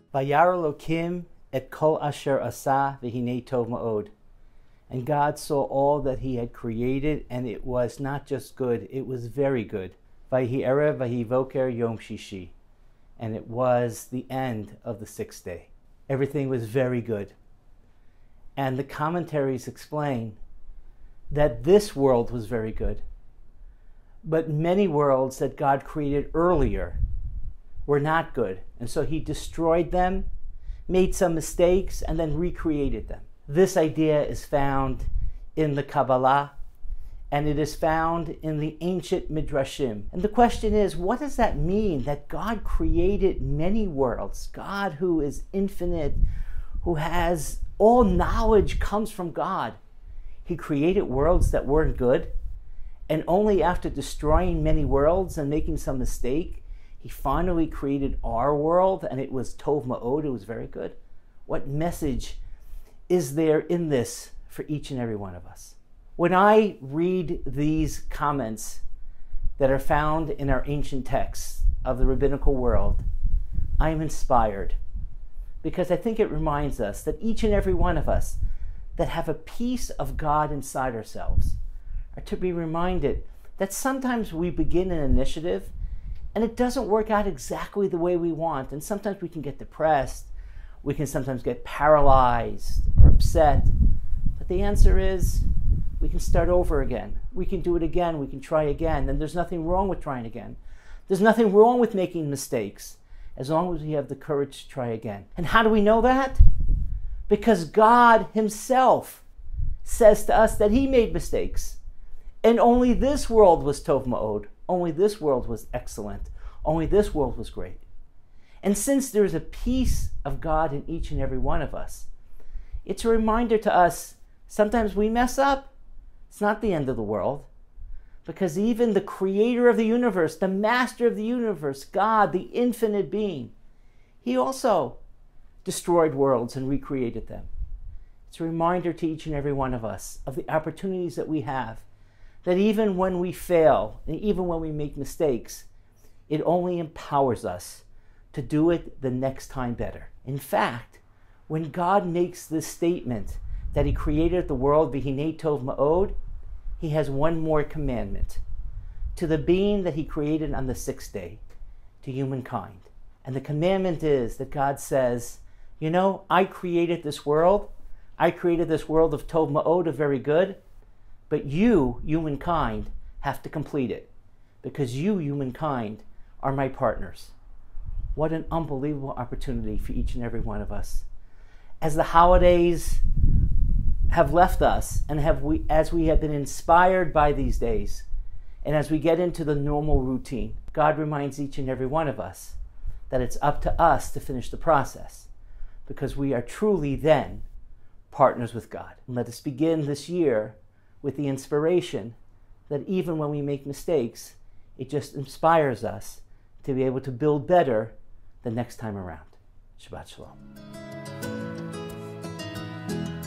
Vayar Elokim et kol asher asa v'hinei tov ma'od. And God saw all that he had created, and it was not just good, it was very good. Vayhi erev vayhi voker yom shishi. And it was the end of the sixth day. Everything was very good. And the commentaries explain that this world was very good. But many worlds that God created earlier were not good. And so he destroyed them, made some mistakes, and then recreated them. This idea is found in the Kabbalah, and it is found in the ancient Midrashim. And the question is, what does that mean, that God created many worlds? God, who is infinite, who has all knowledge, comes from God. He created worlds that weren't good, and only after destroying many worlds and making some mistake, he finally created our world, and it was Tov Ma'od, it was very good. What message is there in this for each and every one of us? When I read these comments that are found in our ancient texts of the rabbinical world, I am inspired, because I think it reminds us that each and every one of us that have a piece of God inside ourselves are to be reminded that sometimes we begin an initiative and it doesn't work out exactly the way we want, and sometimes we can get depressed, we can sometimes get paralyzed or upset, but the answer is we can start over again. We can do it again, we can try again, and there's nothing wrong with trying again. There's nothing wrong with making mistakes, as long as we have the courage to try again. And how do we know that? Because God himself says to us that he made mistakes. And only this world was Tov Ma'od. Only this world was excellent. Only this world was great. And since there's a piece of God in each and every one of us, it's a reminder to us, sometimes we mess up. It's not the end of the world. Because even the creator of the universe, the master of the universe, God, the infinite being, he also destroyed worlds and recreated them. It's a reminder to each and every one of us of the opportunities that we have, that even when we fail, and even when we make mistakes, it only empowers us to do it the next time better. In fact, when God makes this statement that he created the world, V'hinei tov ma'od, he has one more commandment to the being that he created on the sixth day, to humankind. And the commandment is that God says, you know, I created this world. I created this world of Tov Ma'od, of very good. But you, humankind, have to complete it. Because you, humankind, are my partners. What an unbelievable opportunity for each and every one of us. As the holidays have left us, and as we have been inspired by these days, and as we get into the normal routine, God reminds each and every one of us that it's up to us to finish the process, because we are truly then partners with God. And let us begin this year with the inspiration that even when we make mistakes, it just inspires us to be able to build better the next time around. Shabbat Shalom.